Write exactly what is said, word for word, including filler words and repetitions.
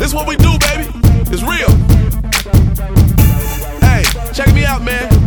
This what we do, baby. It's real. Hey, check me out, man.